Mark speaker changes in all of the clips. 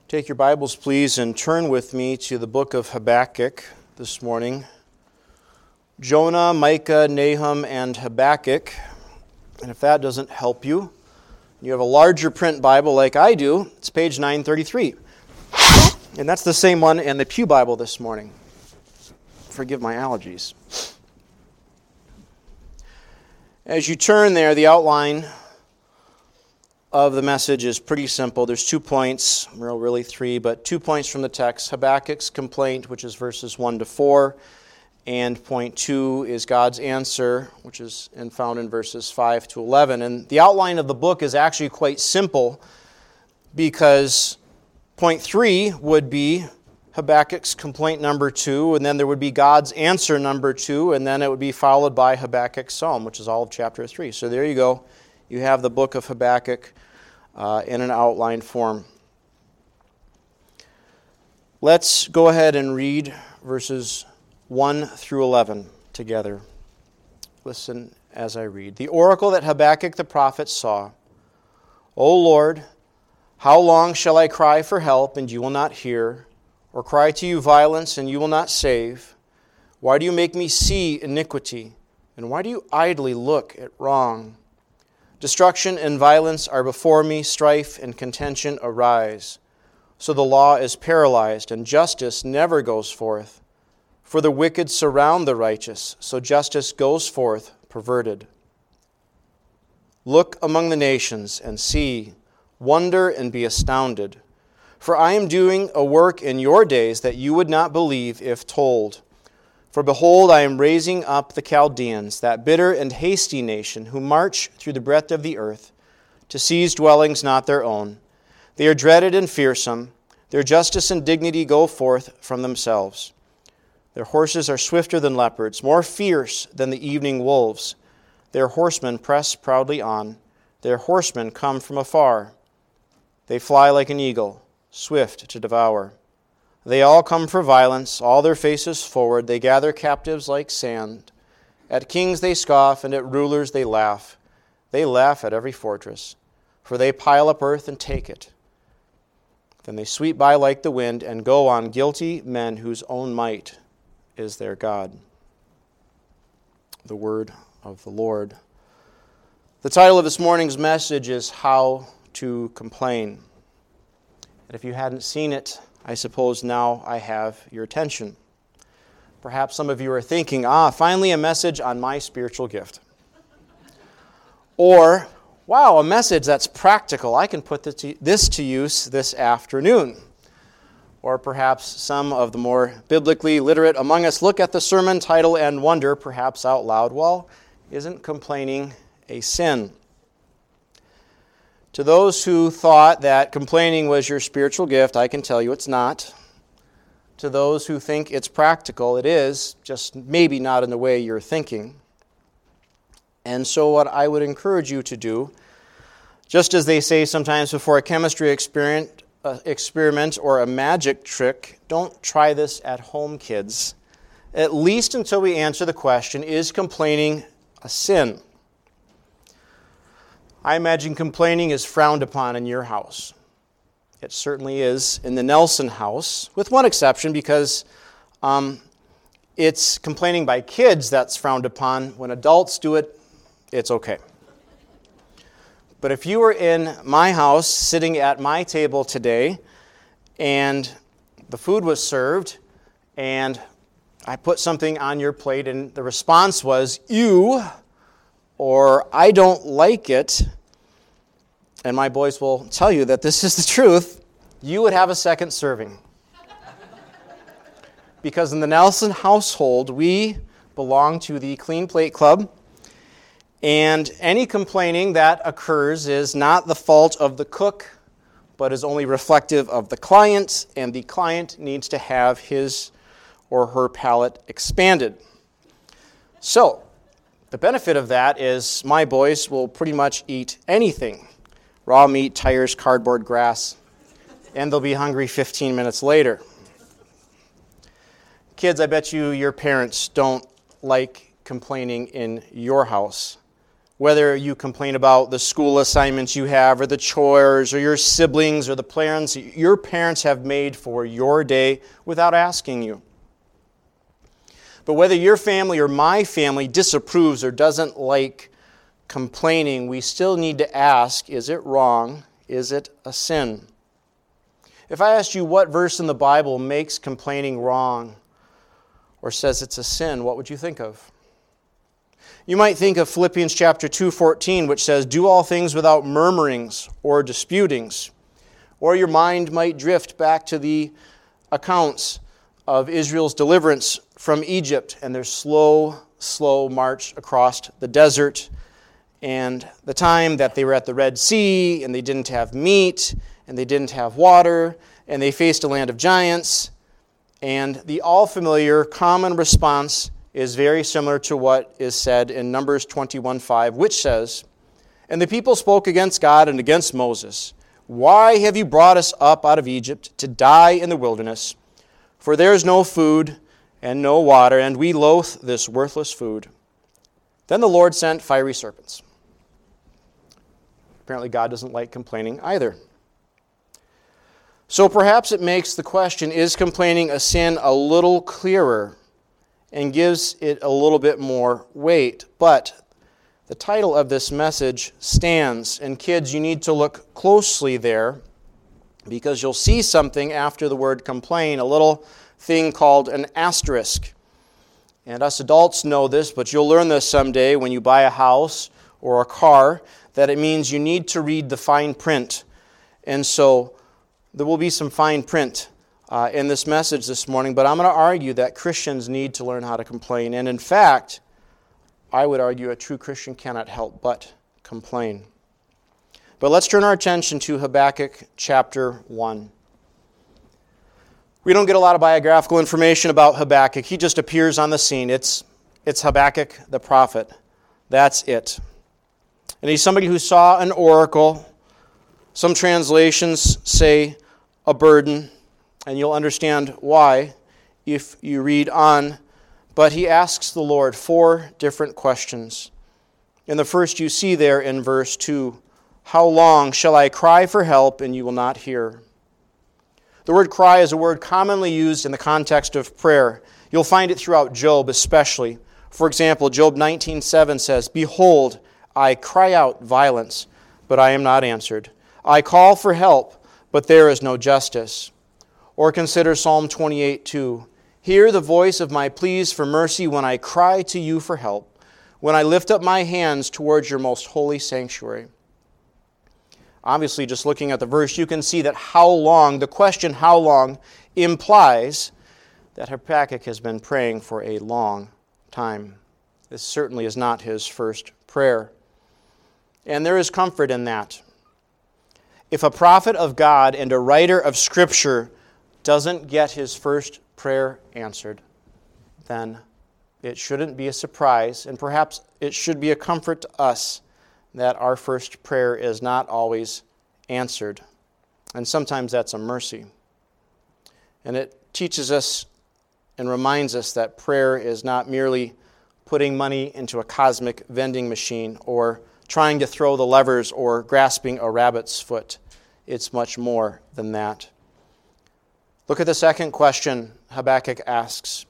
Speaker 1: Take your Bibles, please, and turn with me to the book of Habakkuk this morning. Jonah, Micah, Nahum, and Habakkuk. And if that doesn't help you, you have a larger print Bible like I do. It's page 933. And that's the same one in the Pew Bible this morning. Forgive my allergies. As you turn there, the outline of the message is pretty simple. There's 2 points, really 3, but 2 points from the text. Habakkuk's complaint, which is verses 1 to 4, and point 2 is God's answer, which is found in verses 5 to 11. And the outline of the book is actually quite simple because point 3 would be Habakkuk's complaint number 2, and then there would be God's answer number 2, and then it would be followed by Habakkuk's psalm, which is all of chapter 3. So there you go. You have the book of Habakkuk in an outline form. Let's go ahead and read verses 1 through 11 together. Listen as I read. The oracle that Habakkuk the prophet saw. O Lord, how long shall I cry for help, and you will not hear, or cry to you violence, and you will not save? Why do you make me see iniquity, and why do you idly look at wrong? Destruction and violence are before me, strife and contention arise. So the law is paralyzed, and justice never goes forth. For the wicked surround the righteous, so justice goes forth perverted. Look among the nations and see, wonder and be astounded. For I am doing a work in your days that you would not believe if told. For behold, I am raising up the Chaldeans, that bitter and hasty nation, who march through the breadth of the earth, to seize dwellings not their own. They are dreaded and fearsome. Their justice and dignity go forth from themselves. Their horses are swifter than leopards, more fierce than the evening wolves. Their horsemen press proudly on. Their horsemen come from afar. They fly like an eagle, swift to devour. They all come for violence, all their faces forward. They gather captives like sand. At kings they scoff, and at rulers they laugh. They laugh at every fortress, for they pile up earth and take it. Then they sweep by like the wind and go on, guilty men whose own might is their God. The word of the Lord. The title of this morning's message is How to Complain. And if you hadn't seen it, I suppose now I have your attention. Perhaps some of you are thinking, finally a message on my spiritual gift. Or, wow, a message that's practical. I can put this to use this afternoon. Or perhaps some of the more biblically literate among us look at the sermon title and wonder, perhaps out loud, well, isn't complaining a sin? To those who thought that complaining was your spiritual gift, I can tell you it's not. To those who think it's practical, it is, just maybe not in the way you're thinking. And so what I would encourage you to do, just as they say sometimes before a chemistry experiment or a magic trick, don't try this at home, kids. At least until we answer the question, is complaining a sin? I imagine complaining is frowned upon in your house. It certainly is in the Nelson house, with one exception, because it's complaining by kids that's frowned upon. When adults do it, it's okay. But if you were in my house, sitting at my table today, and the food was served, and I put something on your plate, and the response was, ew, or I don't like it, and my boys will tell you that this is the truth, you would have a second serving. Because in the Nelson household, we belong to the Clean Plate Club, and any complaining that occurs is not the fault of the cook, but is only reflective of the client, and the client needs to have his or her palate expanded. So, the benefit of that is my boys will pretty much eat anything. Raw meat, tires, cardboard, grass, and they'll be hungry 15 minutes later. Kids, I bet you your parents don't like complaining in your house. Whether you complain about the school assignments you have, or the chores, or your siblings, or the plans your parents have made for your day without asking you. But whether your family or my family disapproves or doesn't like complaining, we still need to ask, is it wrong? Is it a sin? If I asked you what verse in the Bible makes complaining wrong or says it's a sin, what would you think of? You might think of Philippians chapter 2:14, which says, "Do all things without murmurings or disputings." Or your mind might drift back to the accounts of Israel's deliverance from Egypt and their slow march across the desert, and the time that they were at the Red Sea and they didn't have meat and they didn't have water and they faced a land of giants. And the all-familiar common response is very similar to what is said in Numbers 21:5, which says, "And the people spoke against God and against Moses. Why have you brought us up out of Egypt to die in the wilderness? For there is no food and no water, and we loathe this worthless food." Then the Lord sent fiery serpents. Apparently God doesn't like complaining either. So perhaps it makes the question, is complaining a sin, a little clearer and gives it a little bit more weight. But the title of this message stands. And kids, you need to look closely there because you'll see something after the word complain, a little thing called an asterisk. And us adults know this, but you'll learn this someday when you buy a house or a car, that it means you need to read the fine print. And so there will be some fine print in this message this morning, but I'm going to argue that Christians need to learn how to complain. And in fact, I would argue a true Christian cannot help but complain. But let's turn our attention to Habakkuk chapter 1. We don't get a lot of biographical information about Habakkuk. He just appears on the scene. It's Habakkuk the prophet. That's it. And he's somebody who saw an oracle. Some translations say a burden, and you'll understand why if you read on. But he asks the Lord 4 different questions. And the first you see there in verse 2, "How long shall I cry for help and you will not hear?" The word cry is a word commonly used in the context of prayer. You'll find it throughout Job especially. For example, Job 19:7 says, "Behold, I cry out violence, but I am not answered. I call for help, but there is no justice." Or consider Psalm 28:2. "Hear the voice of my pleas for mercy when I cry to you for help, when I lift up my hands towards your most holy sanctuary." Obviously, just looking at the verse, you can see that the question how long, implies that Habakkuk has been praying for a long time. This certainly is not his first prayer. And there is comfort in that. If a prophet of God and a writer of Scripture doesn't get his first prayer answered, then it shouldn't be a surprise, and perhaps it should be a comfort to us that our first prayer is not always answered. And sometimes that's a mercy. And it teaches us and reminds us that prayer is not merely putting money into a cosmic vending machine or trying to throw the levers or grasping a rabbit's foot. It's much more than that. Look at the second question Habakkuk asks.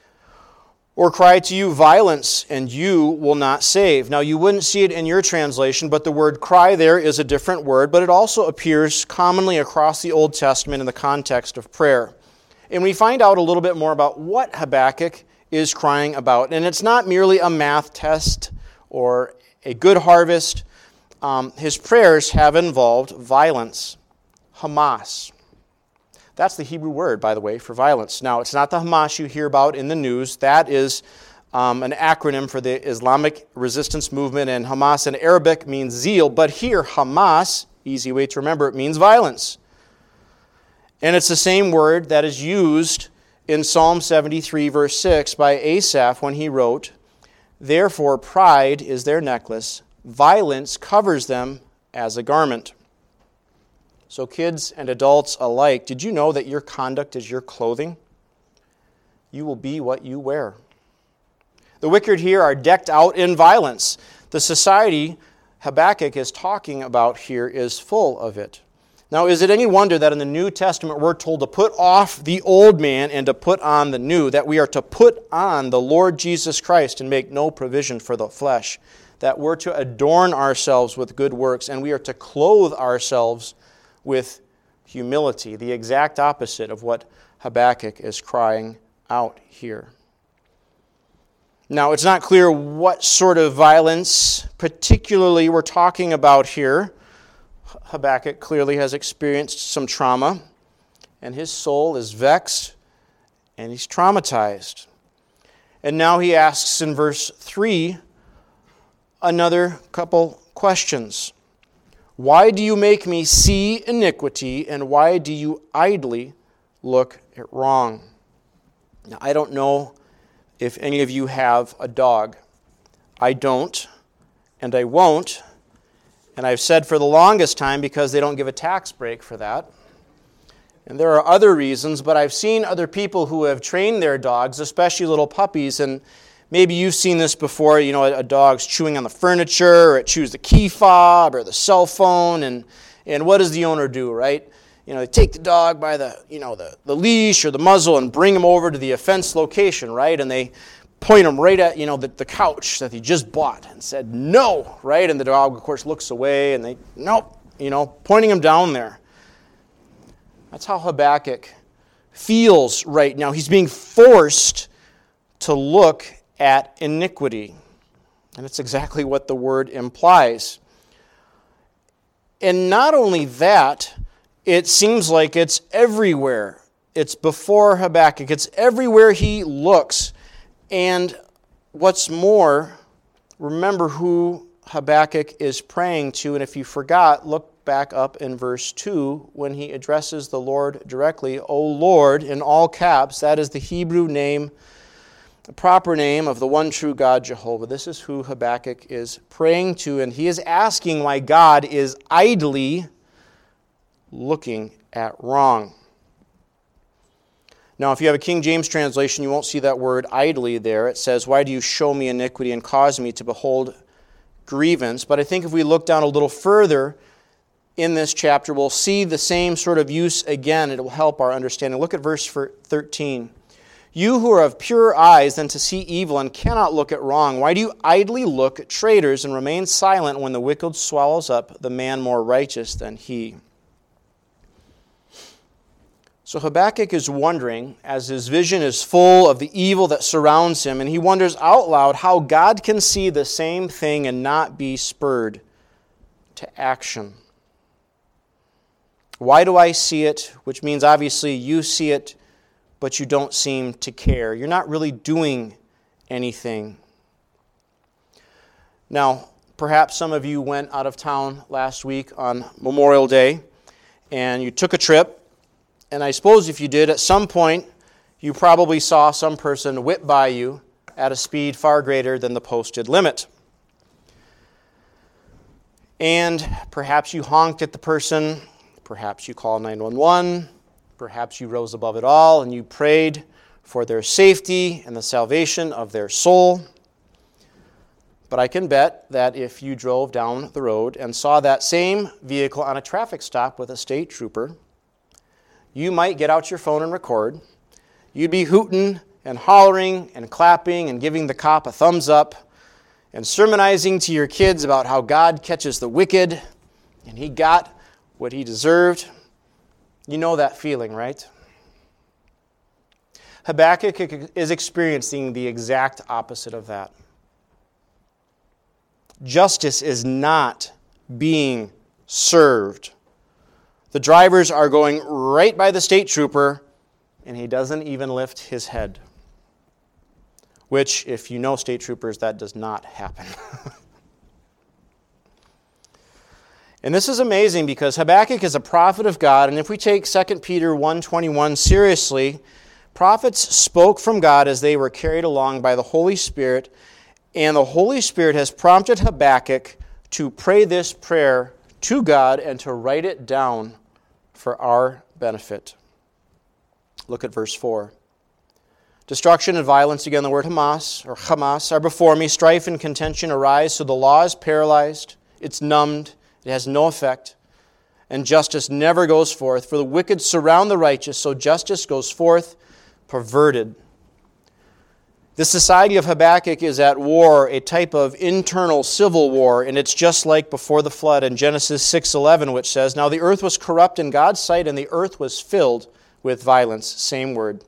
Speaker 1: "Or cry to you violence, and you will not save." Now, you wouldn't see it in your translation, but the word cry there is a different word, but it also appears commonly across the Old Testament in the context of prayer. And we find out a little bit more about what Habakkuk is crying about. And it's not merely a math test or a good harvest. His prayers have involved violence. Hamas. That's the Hebrew word, by the way, for violence. Now, it's not the Hamas you hear about in the news. That is an acronym for the Islamic resistance movement, and Hamas in Arabic means zeal. But here, Hamas, easy way to remember, it means violence. And it's the same word that is used in Psalm 73, verse 6, by Asaph when he wrote, "Therefore pride is their necklace, violence covers them as a garment." So kids and adults alike, did you know that your conduct is your clothing? You will be what you wear. The wicked here are decked out in violence. The society Habakkuk is talking about here is full of it. Now, is it any wonder that in the New Testament we're told to put off the old man and to put on the new, that we are to put on the Lord Jesus Christ and make no provision for the flesh, that we're to adorn ourselves with good works and we are to clothe ourselves with humility, the exact opposite of what Habakkuk is crying out here. Now, it's not clear what sort of violence particularly we're talking about here. Habakkuk clearly has experienced some trauma, and his soul is vexed, and he's traumatized. And now he asks in verse 3 another couple questions. Why do you make me see iniquity, and why do you idly look at wrong? Now, I don't know if any of you have a dog. I don't, and I won't. And I've said for the longest time because they don't give a tax break for that. And there are other reasons, but I've seen other people who have trained their dogs, especially little puppies, and maybe you've seen this before, a dog's chewing on the furniture, or it chews the key fob or the cell phone, and what does the owner do, right? They take the dog by the leash or the muzzle and bring him over to the offense location, right? And they point him right at, the couch that he just bought and said, no, right? And the dog, of course, looks away and they, nope, pointing him down there. That's how Habakkuk feels right now. He's being forced to look at iniquity. And it's exactly what the word implies. And not only that, it seems like it's everywhere. It's before Habakkuk. It's everywhere he looks. And what's more, remember who Habakkuk is praying to. And if you forgot, look back up in verse 2 when he addresses the Lord directly. O Lord, in all caps, that is the Hebrew name, the proper name of the one true God, Jehovah. This is who Habakkuk is praying to. And he is asking why God is idly looking at wrong. Now, if you have a King James translation, you won't see that word idly there. It says, why do you show me iniquity and cause me to behold grievance? But I think if we look down a little further in this chapter, we'll see the same sort of use again. It will help our understanding. Look at verse 13. You who are of purer eyes than to see evil and cannot look at wrong, why do you idly look at traitors and remain silent when the wicked swallows up the man more righteous than he? So Habakkuk is wondering, as his vision is full of the evil that surrounds him, and he wonders out loud how God can see the same thing and not be spurred to action. Why do I see it? Which means obviously you see it, but you don't seem to care. You're not really doing anything. Now, perhaps some of you went out of town last week on Memorial Day, and you took a trip. And I suppose if you did, at some point, you probably saw some person whip by you at a speed far greater than the posted limit. And perhaps you honked at the person, perhaps you called 911, perhaps you rose above it all and you prayed for their safety and the salvation of their soul. But I can bet that if you drove down the road and saw that same vehicle on a traffic stop with a state trooper, you might get out your phone and record. You'd be hooting and hollering and clapping and giving the cop a thumbs up and sermonizing to your kids about how God catches the wicked and he got what he deserved. You know that feeling, right? Habakkuk is experiencing the exact opposite of that. Justice is not being served. The drivers are going right by the state trooper, and he doesn't even lift his head. Which, if you know state troopers, that does not happen. And this is amazing because Habakkuk is a prophet of God, and if we take 2 Peter 1:21 seriously, prophets spoke from God as they were carried along by the Holy Spirit, and the Holy Spirit has prompted Habakkuk to pray this prayer to God and to write it down for our benefit. Look at verse 4. Destruction and violence, again the word Hamas, are before me. Strife and contention arise, so the law is paralyzed, it's numbed, it has no effect, and justice never goes forth. For the wicked surround the righteous, so justice goes forth perverted. The society of Habakkuk is at war, a type of internal civil war, and it's just like before the flood in Genesis 6:11, which says, "Now the earth was corrupt in God's sight, and the earth was filled with violence." Same word.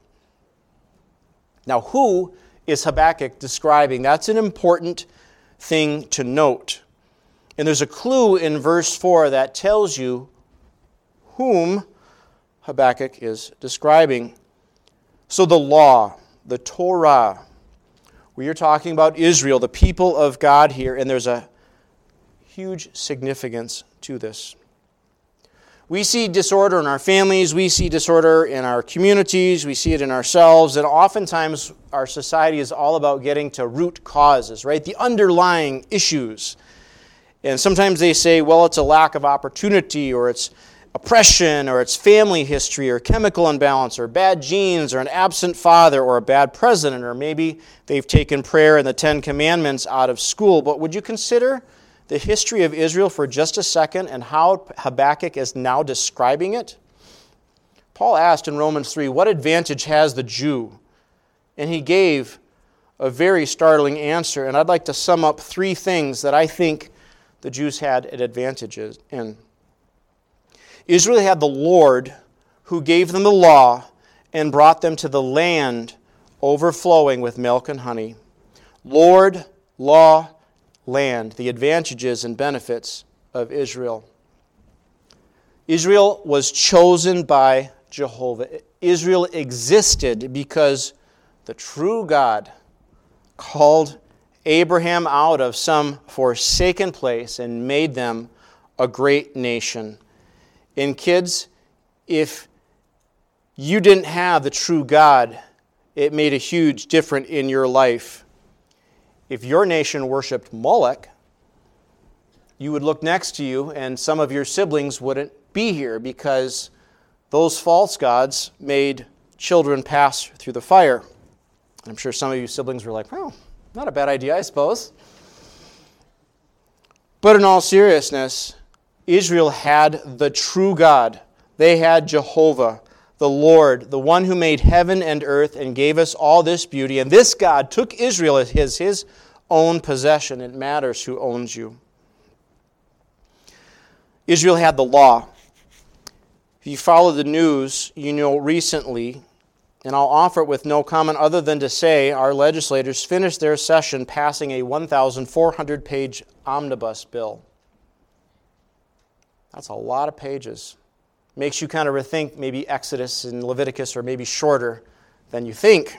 Speaker 1: Now, who is Habakkuk describing? That's an important thing to note. And there's a clue in verse 4 that tells you whom Habakkuk is describing. So the law, the Torah, we are talking about Israel, the people of God here, and there's a huge significance to this. We see disorder in our families, we see disorder in our communities, we see it in ourselves, and oftentimes our society is all about getting to root causes, right? The underlying issues. And sometimes they say, well, it's a lack of opportunity, or it's oppression, or it's family history, or chemical imbalance, or bad genes, or an absent father, or a bad president, or maybe they've taken prayer and the 10 Commandments out of school. But would you consider the history of Israel for just a second and how Habakkuk is now describing it? Paul asked in Romans 3, what advantage has the Jew? And he gave a very startling answer. And I'd like to sum up 3 things that I think the Jews had an advantage in. Israel had the Lord who gave them the law and brought them to the land overflowing with milk and honey. Lord, law, land, the advantages and benefits of Israel. Israel was chosen by Jehovah. Israel existed because the true God called Abraham out of some forsaken place and made them a great nation. And kids, if you didn't have the true God, it made a huge difference in your life. If your nation worshipped Moloch, you would look next to you and some of your siblings wouldn't be here because those false gods made children pass through the fire. I'm sure some of you siblings were like, well, not a bad idea, I suppose. But in all seriousness, Israel had the true God. They had Jehovah, the Lord, the one who made heaven and earth and gave us all this beauty. And this God took Israel as his own possession. It matters who owns you. Israel had the law. If you follow the news, you know recently, and I'll offer it with no comment other than to say our legislators finished their session passing a 1,400-page omnibus bill. That's a lot of pages. Makes you kind of rethink maybe Exodus and Leviticus are maybe shorter than you think.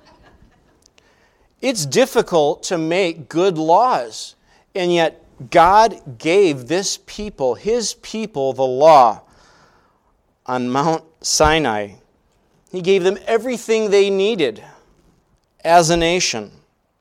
Speaker 1: It's difficult to make good laws, and yet God gave this people, His people, the law on Mount Sinai. He gave them everything they needed as a nation.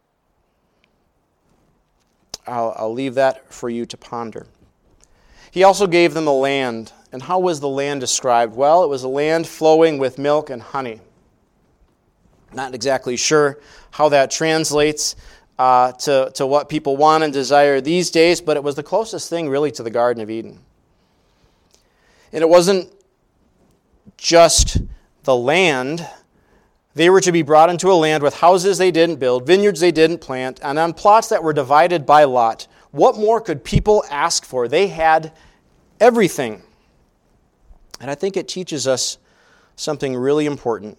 Speaker 1: I'll leave that for you to ponder. He also gave them a land. And how was the land described? Well, it was a land flowing with milk and honey. Not exactly sure how that translates to what people want and desire these days, but it was the closest thing really to the Garden of Eden. And it wasn't just the land. They were to be brought into a land with houses they didn't build, vineyards they didn't plant, and on plots that were divided by lot. What more could people ask for? They had everything. And I think it teaches us something really important.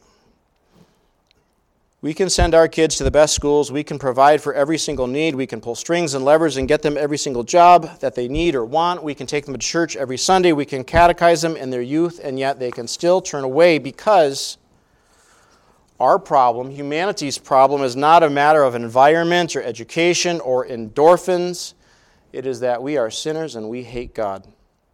Speaker 1: We can send our kids to the best schools. We can provide for every single need. We can pull strings and levers and get them every single job that they need or want. We can take them to church every Sunday. We can catechize them in their youth, and yet they can still turn away because our problem, humanity's problem, is not a matter of environment or education or endorphins. It is that we are sinners and we hate God.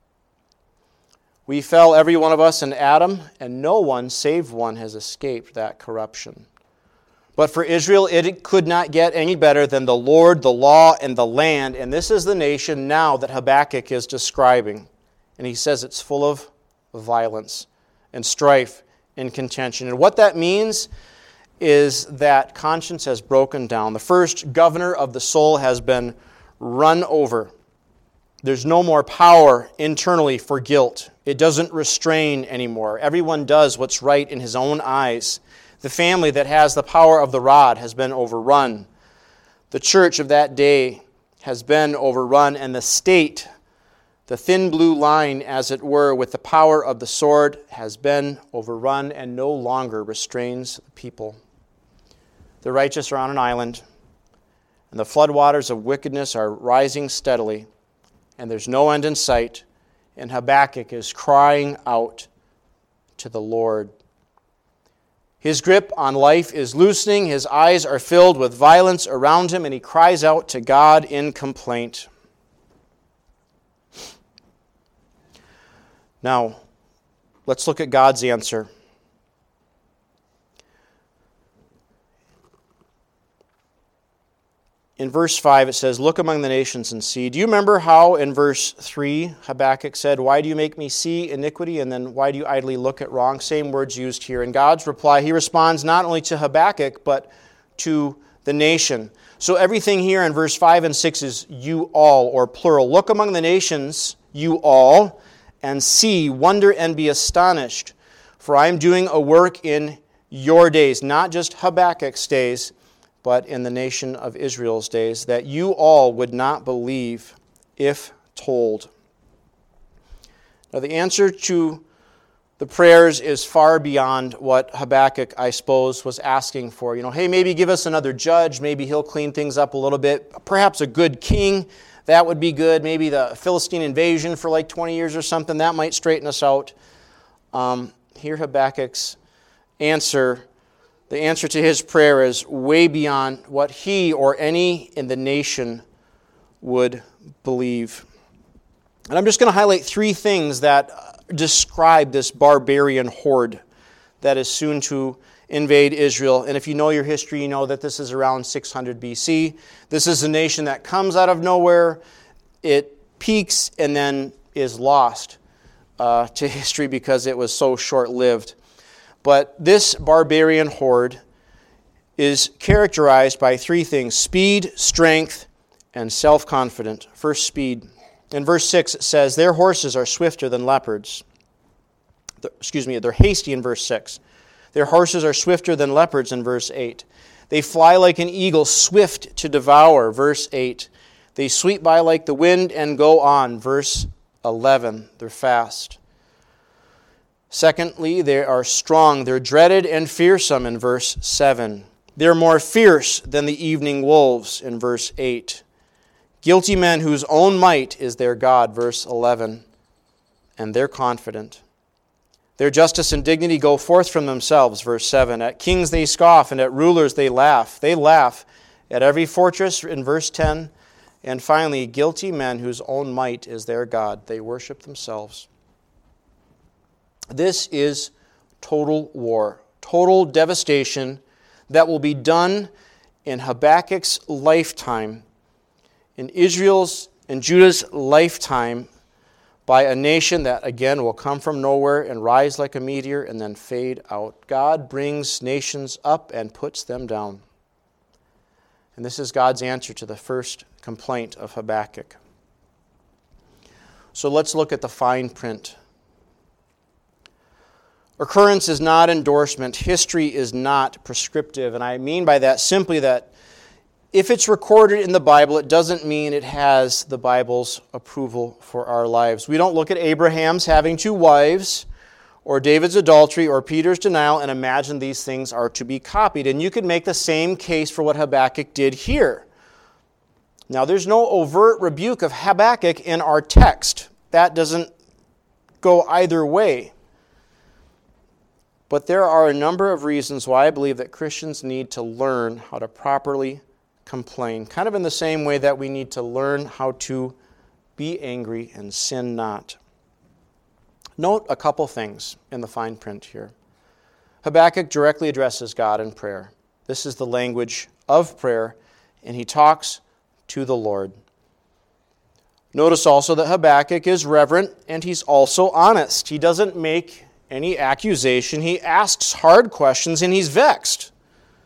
Speaker 1: We fell, every one of us, in Adam, and no one, save one, has escaped that corruption. But for Israel, it could not get any better than the Lord, the law, and the land. And this is the nation now that Habakkuk is describing. And he says it's full of violence and strife and contention. And what that means is that conscience has broken down. The first governor of the soul has been run over. There's no more power internally for guilt. It doesn't restrain anymore. Everyone does what's right in his own eyes. The family that has the power of the rod has been overrun. The church of that day has been overrun, and the state, the thin blue line, as it were, with the power of the sword, has been overrun and no longer restrains the people. The righteous are on an island, and the floodwaters of wickedness are rising steadily, and there's no end in sight, and Habakkuk is crying out to the Lord. His grip on life is loosening, his eyes are filled with violence around him, and he cries out to God in complaint. Now, let's look at God's answer. In verse 5 it says, "Look among the nations and see." Do you remember how in verse 3 Habakkuk said, "Why do you make me see iniquity?" And then, "Why do you idly look at wrong?" Same words used here. In God's reply, he responds not only to Habakkuk, but to the nation. So everything here in verse 5 and 6 is you all, or plural. "Look among the nations, you all, and see, wonder and be astonished. For I am doing a work in your days," not just Habakkuk's days, but in the nation of Israel's days, "that you all would not believe if told." Now the answer to the prayers is far beyond what Habakkuk, I suppose, was asking for. Hey, maybe give us another judge. Maybe he'll clean things up a little bit. Perhaps a good king. That would be good. Maybe the Philistine invasion for like 20 years or something. That might straighten us out. Here Habakkuk's answer, the answer to his prayer, is way beyond what he or any in the nation would believe. And I'm just going to highlight 3 things that describe this barbarian horde that is soon to invade Israel. And if you know your history, you know that this is around 600 BC. This is a nation that comes out of nowhere. It peaks and then is lost to history because it was so short-lived. But this barbarian horde is characterized by 3 things: speed, strength, and self-confident. First, speed. In verse 6 it says, "Their horses are swifter than leopards." They're hasty in verse 6. "Their horses are swifter than leopards" in verse 8. "They fly like an eagle, swift to devour," verse 8. "They sweep by like the wind and go on," verse 11. They're fast. Secondly, they are strong. They're dreaded and fearsome in verse 7. They're more fierce than the evening wolves in verse 8. "Guilty men whose own might is their God," verse 11. And they're confident. "Their justice and dignity go forth from themselves," verse 7. "At kings they scoff, and at rulers they laugh. They laugh at every fortress," in verse 10. And finally, guilty men whose own might is their God. They worship themselves. This is total war, total devastation that will be done in Habakkuk's lifetime, in Israel's and Judah's lifetime, by a nation that, again, will come from nowhere and rise like a meteor and then fade out. God brings nations up and puts them down. And this is God's answer to the first complaint of Habakkuk. So let's look at the fine print. Occurrence is not endorsement. History is not prescriptive. And I mean by that simply that if it's recorded in the Bible, it doesn't mean it has the Bible's approval for our lives. We don't look at Abraham's having 2 wives, or David's adultery, or Peter's denial, and imagine these things are to be copied. And you could make the same case for what Habakkuk did here. Now, there's no overt rebuke of Habakkuk in our text. That doesn't go either way. But there are a number of reasons why I believe that Christians need to learn how to properly complain, kind of in the same way that we need to learn how to be angry and sin not. Note a couple things in the fine print here. Habakkuk directly addresses God in prayer. This is the language of prayer, and he talks to the Lord. Notice also that Habakkuk is reverent, and he's also honest. He doesn't make any accusation. He asks hard questions, and he's vexed.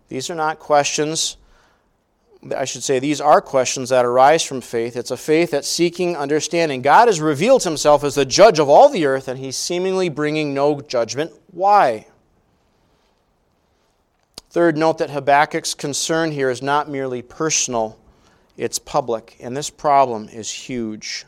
Speaker 1: These are not questions, I should say, these are questions that arise from faith. It's a faith that's seeking understanding. God has revealed himself as the judge of all the earth, and he's seemingly bringing no judgment. Why? Third, note that Habakkuk's concern here is not merely personal, it's public, and this problem is huge.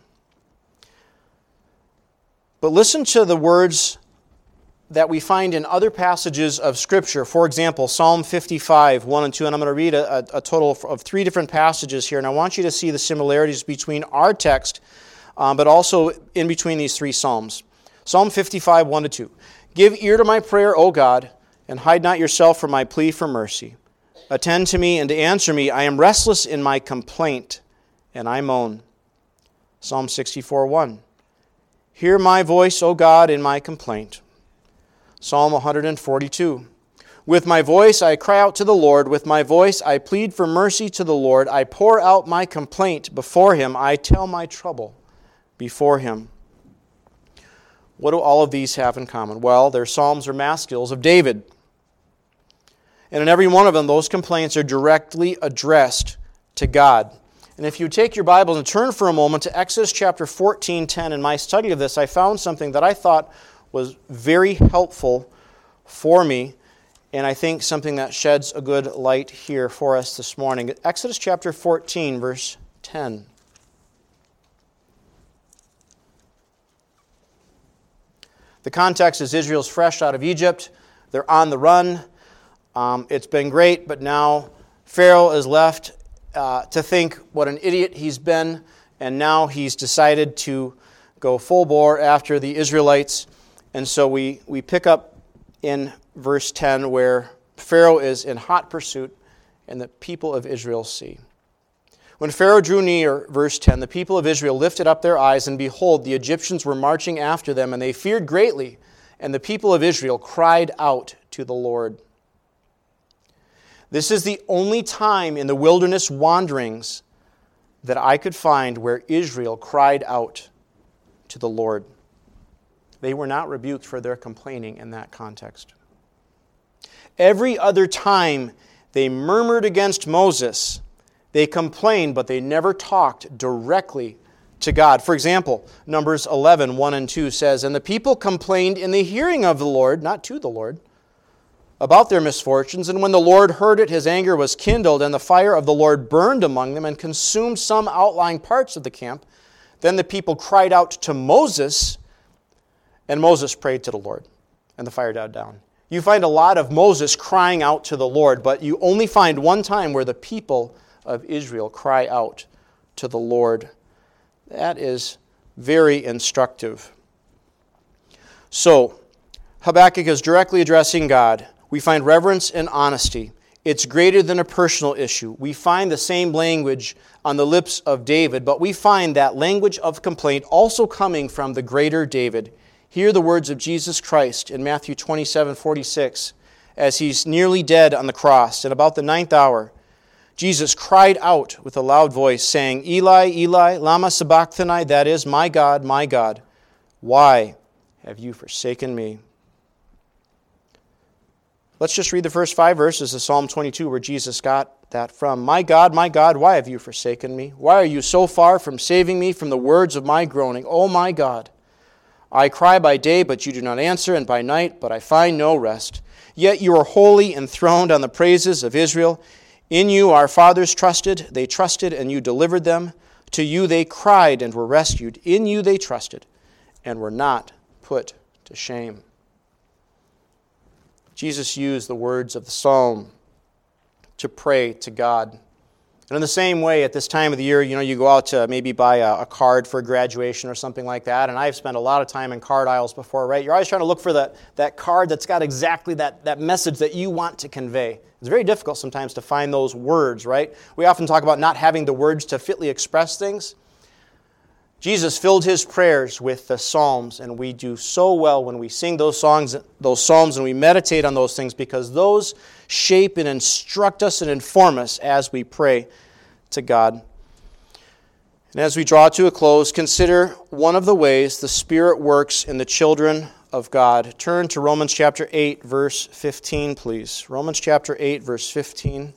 Speaker 1: But listen to the words that we find in other passages of Scripture. For example, Psalm 55, 1 and 2, and I'm going to read a total of 3 different passages here, and I want you to see the similarities between our text, but also in between these 3 Psalms. Psalm 55, 1 to 2. Give ear to my prayer, O God, and hide not yourself from my plea for mercy. Attend to me and answer me. I am restless in my complaint, and I moan. Psalm 64, 1. Hear my voice, O God, in my complaint. Psalm 142. With my voice I cry out to the Lord. With my voice I plead for mercy to the Lord. I pour out my complaint before him. I tell my trouble before him. What do all of these have in common? Well, they're psalms or maskils of David. And in every one of them, those complaints are directly addressed to God. And if you take your Bibles and turn for a moment to Exodus chapter 14:10, in my study of this, I found something that I thought was very helpful for me, and I think something that sheds a good light here for us this morning. Exodus chapter 14, verse 10. The context is Israel's fresh out of Egypt. They're on the run. It's been great, but now Pharaoh is left to think what an idiot he's been, and now he's decided to go full bore after the Israelites. And so we pick up in verse 10 where Pharaoh is in hot pursuit and the people of Israel see. When Pharaoh drew near, verse 10, the people of Israel lifted up their eyes, and behold, the Egyptians were marching after them, and they feared greatly, and the people of Israel cried out to the Lord. This is the only time in the wilderness wanderings that I could find where Israel cried out to the Lord. They were not rebuked for their complaining in that context. Every other time they murmured against Moses, they complained, but they never talked directly to God. For example, Numbers 11, 1 and 2 says, And the people complained in the hearing of the Lord, not to the Lord, about their misfortunes. And when the Lord heard it, his anger was kindled, and the fire of the Lord burned among them and consumed some outlying parts of the camp. Then the people cried out to Moses, and Moses prayed to the Lord, and the fire died down. You find a lot of Moses crying out to the Lord, but you only find one time where the people of Israel cry out to the Lord. That is very instructive. So, Habakkuk is directly addressing God. We find reverence and honesty. It's greater than a personal issue. We find the same language on the lips of David, but we find that language of complaint also coming from the greater David. Hear the words of Jesus Christ in Matthew 27:46, as he's nearly dead on the cross. At about the 9th hour, Jesus cried out with a loud voice, saying, Eli, Eli, lama sabachthani, that is, my God, why have you forsaken me? Let's just read the first 5 verses of Psalm 22 where Jesus got that from. My God, why have you forsaken me? Why are you so far from saving me from the words of my groaning? Oh my God, I cry by day, but you do not answer, and by night, but I find no rest. Yet you are wholly enthroned on the praises of Israel. In you our fathers trusted, they trusted, and you delivered them. To you they cried and were rescued. In you they trusted and were not put to shame. Jesus used the words of the psalm to pray to God. And in the same way, at this time of the year, you go out to maybe buy a card for graduation or something like that, and I've spent a lot of time in card aisles before, right? You're always trying to look for that card that's got exactly that message that you want to convey. It's very difficult sometimes to find those words, right? We often talk about not having the words to fitly express things. Jesus filled his prayers with the Psalms, and we do so well when we sing those Psalms, and we meditate on those things, because those shape and instruct us and inform us as we pray to God. And as we draw to a close, consider one of the ways the Spirit works in the children of God. Turn to Romans chapter 8, verse 15, please. Romans chapter 8, verse 15.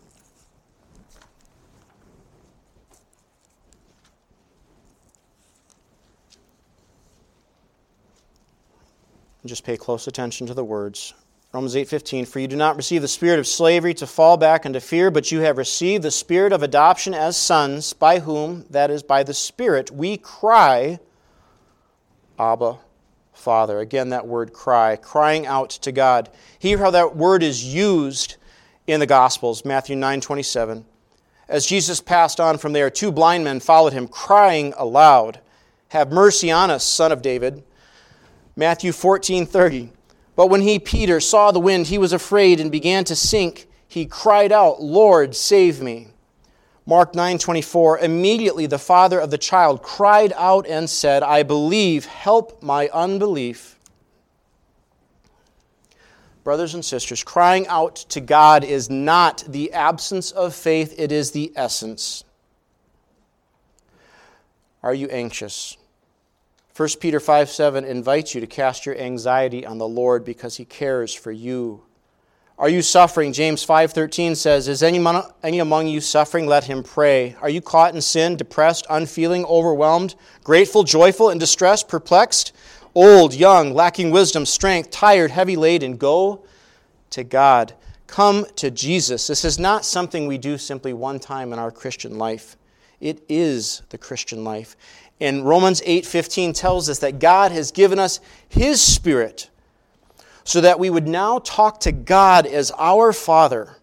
Speaker 1: And just pay close attention to the words. Romans 8:15, for you do not receive the spirit of slavery to fall back into fear, but you have received the spirit of adoption as sons, by whom, that is, by the Spirit, we cry, Abba, Father. Again, that word cry, crying out to God. Hear how that word is used in the Gospels, Matthew 9:27. As Jesus passed on from there, 2 blind men followed him, crying aloud, have mercy on us, Son of David. Matthew 14:30. But when he, Peter, saw the wind, he was afraid and began to sink. He cried out, Lord, save me. Mark 9:24. Immediately the father of the child cried out and said, I believe, help my unbelief. Brothers and sisters, crying out to God is not the absence of faith, it is the essence. Are you anxious? 1 Peter 5:7 invites you to cast your anxiety on the Lord because He cares for you. Are you suffering? James 5:13 says, is any among you suffering? Let him pray. Are you caught in sin, depressed, unfeeling, overwhelmed, grateful, joyful, in distress, perplexed, old, young, lacking wisdom, strength, tired, heavy laden? Go to God. Come to Jesus. This is not something we do simply one time in our Christian life. It is the Christian life. And Romans 8:15 tells us that God has given us His Spirit so that we would now talk to God as our Father.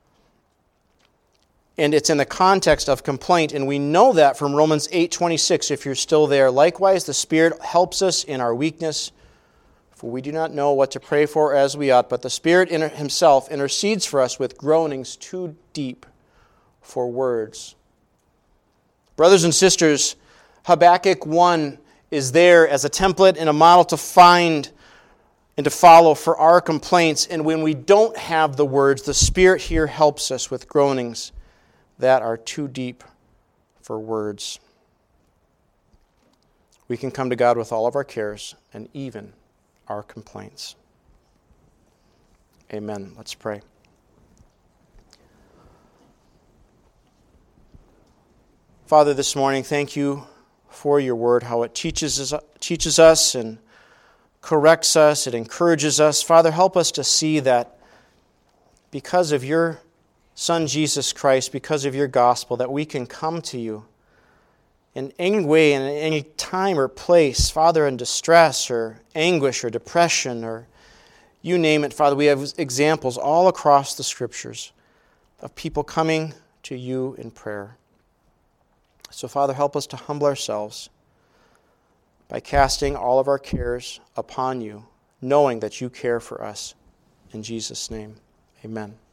Speaker 1: And it's in the context of complaint, and we know that from Romans 8:26, if you're still there. Likewise, the Spirit helps us in our weakness, for we do not know what to pray for as we ought, but the Spirit Himself intercedes for us with groanings too deep for words. Brothers and sisters, Habakkuk 1 is there as a template and a model to find and to follow for our complaints. And when we don't have the words, the Spirit here helps us with groanings that are too deep for words. We can come to God with all of our cares and even our complaints. Amen. Let's pray. Father, this morning, thank you for your word, how it teaches us and corrects us, it encourages us. Father, help us to see that because of your Son, Jesus Christ, because of your gospel, that we can come to you in any way, in any time or place, Father, in distress or anguish or depression or you name it, Father. We have examples all across the Scriptures of people coming to you in prayer. So, Father, help us to humble ourselves by casting all of our cares upon you, knowing that you care for us. In Jesus' name, amen.